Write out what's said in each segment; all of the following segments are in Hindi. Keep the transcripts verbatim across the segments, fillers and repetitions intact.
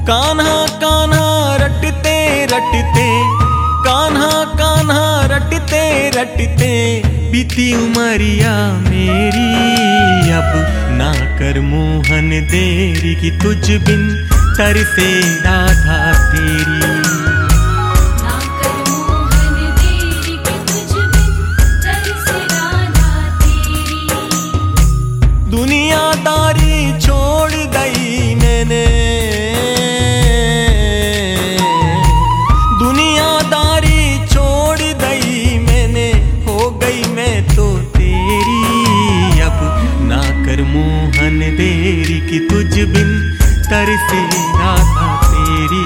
कान्हा कान्हा रटते रटते, कान्हा कान्हा रटते रटते, बीती उमरिया मेरी। अब ना कर मोहन देरी की तुझ बिन तरसे राधा तेरी। दुनियादारी छोड़ गई मैंने, दुनियादारी छोड़ गई मैंने, हो गई मैं तो तेरी। अब ना कर मोहन देरी की तुझ बिन तरसे राधा तेरी।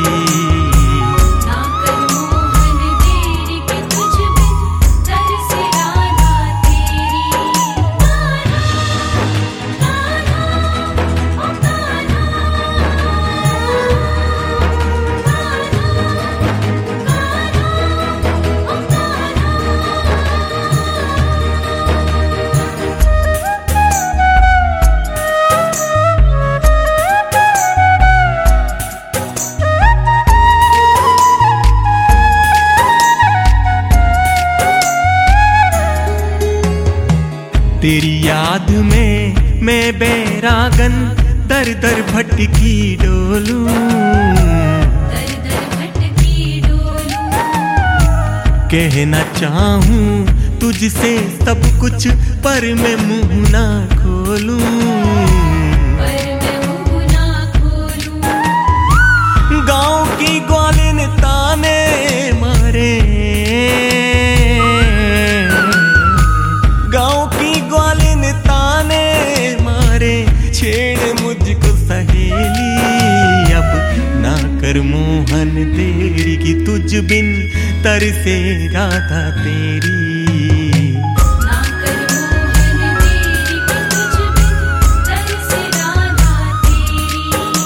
तेरी याद में मैं बैरागन दर दर भटकी डोलूं, दर दर भटकी डोलूं। कहना चाहूं तुझसे सब कुछ पर मैं मुंह ना खोलूं, पर मैं मुंह ना खोलूं। गांव की ग्वालिन ताने मारे, गांव की ग्वालिन ताने मारे, छेड़ मुझको सहेली। अब ना कर मोहन देरी की तुझ बिन तरसे राधा तेरी। ना कर मोहन देरी की तुझ बिन तरसे राधा तेरी।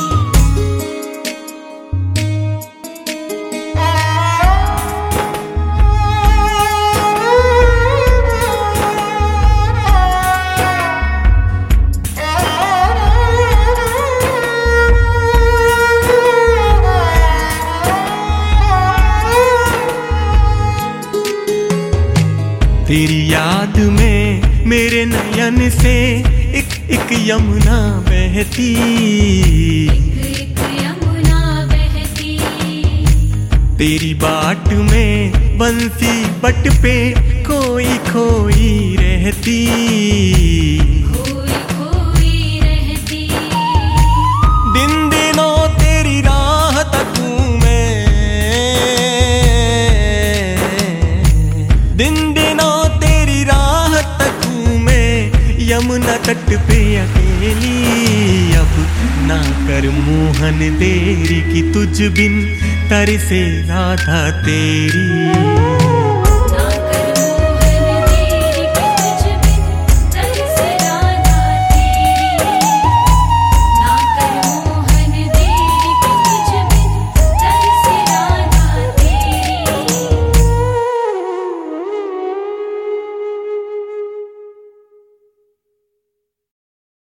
तेरी याद में मेरे नयन से एक एक यमुना बहती, एक एक यमुना बहती। तेरी बाट में बंसी बट पे कोई खोई रहती, खोई खोई रहती। दिन दिनों तेरी राह तकूं मैं, दिन दिनों तेरी राह तकूं मैं, यमुना तट पे अकेली। अब ना कर मोहन देरी की तुझ बिन तरसे राधा तेरी।